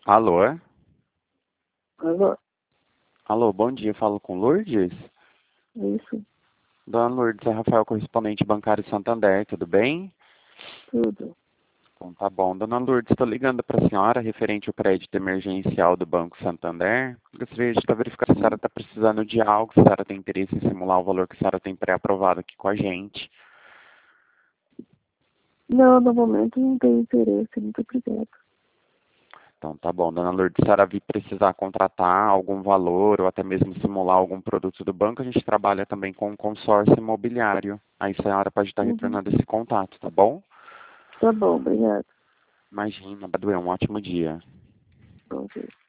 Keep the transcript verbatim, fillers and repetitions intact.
Alô? Alô, Alô, bom dia, falo com Lourdes? isso, Dona Lourdes, é Rafael, correspondente bancário Santander, tudo bem? tudo. Então tá bom. Dona Lourdes, estou ligando para a senhora referente ao crédito emergencial do Banco Santander. Gostaria de verificar se a senhora está precisando de algo, se a senhora tem interesse em simular o valor que a senhora tem pré-aprovado aqui com a gente. Não, no momento não tenho interesse, muito obrigada. Então tá bom, Dona Lourdes, se a senhora vir precisar contratar algum valor ou até mesmo simular algum produto do banco, a gente trabalha também com um consórcio imobiliário. Aí a senhora pode estar Uhum. retornando esse contato, tá bom? Tá bom, obrigada. Imagina, Baduel, um ótimo dia. Bom dia.